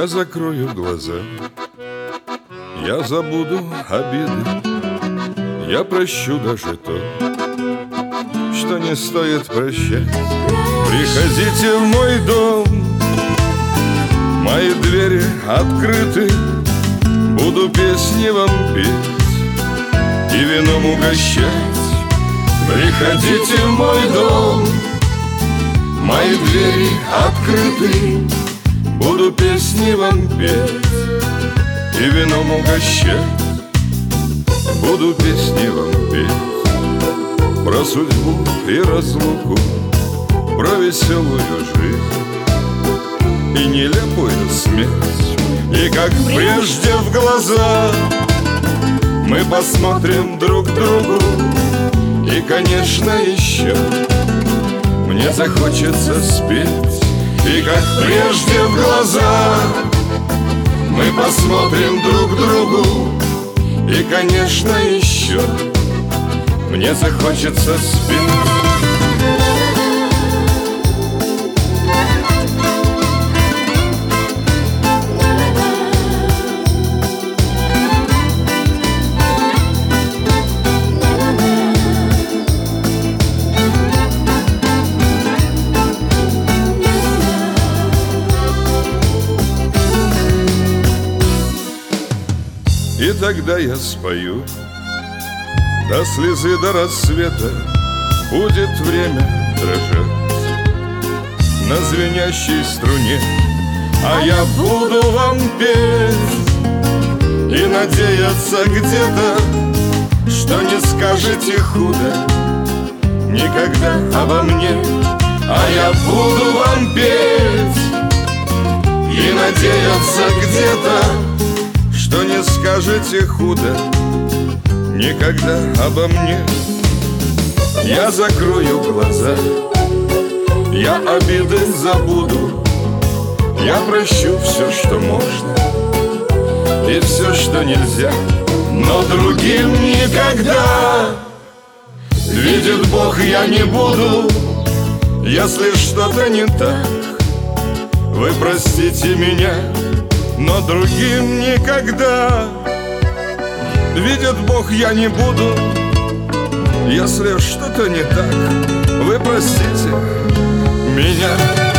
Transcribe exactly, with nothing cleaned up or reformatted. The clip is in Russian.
Я закрою глаза, я забуду обиды, я прощу даже то, что не стоит прощать. Приходите в мой дом, мои двери открыты, буду песни вам петь и вином угощать. Приходите в мой дом, мои двери открыты, буду песни вам петь и вином угощать. Буду песни вам петь про судьбу и разлуку, про веселую жизнь и нелепую смерть. И как прежде в глаза мы посмотрим друг другу, и, конечно, еще мне захочется спеть. И как прежде в глаза мы посмотрим друг другу, и, конечно, еще мне захочется спеть. И тогда я спою до слезы, до рассвета. Будет время дрожать на звенящей струне, а я буду вам петь и надеяться где-то, что не скажете худо никогда обо мне. А я буду вам петь и надеяться где-то, что не скажете худо никогда обо мне. Я закрою глаза, я обиды забуду, я прощу все, что можно, и все, что нельзя. Но другим никогда, видит Бог, я не буду. Если что-то не так, вы простите меня, но другим никогда, видит Бог, я не буду. Если что-то не так, вы простите меня.